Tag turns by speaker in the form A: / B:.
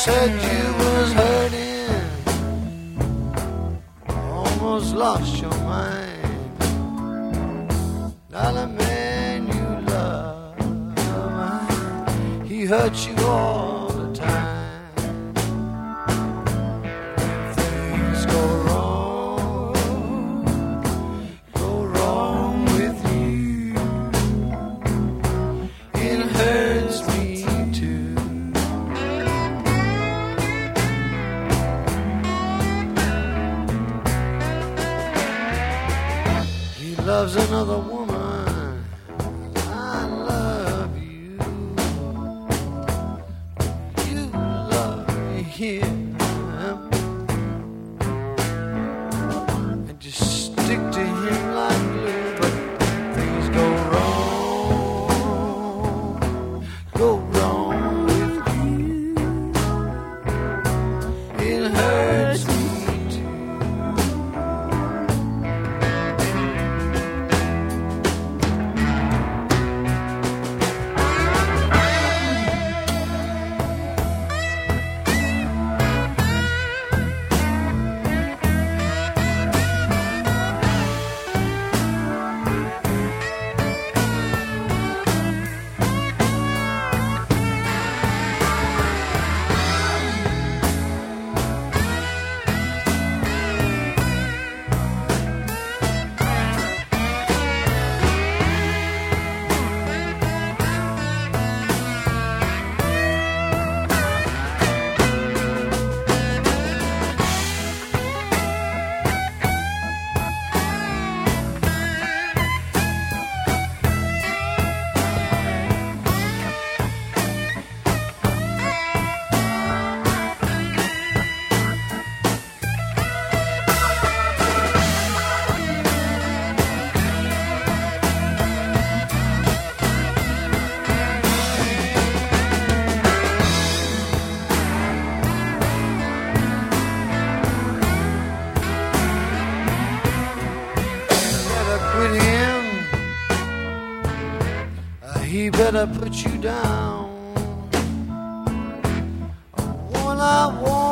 A: said you was hurting, almost lost your mind. Not a man you love, he hurts you all the time. Things go wrong with you. It hurts me too. He loves another woman. I love you. You love him. And just stick to him like glue. But things go wrong with you. It hurts me too. He better put you down. All I want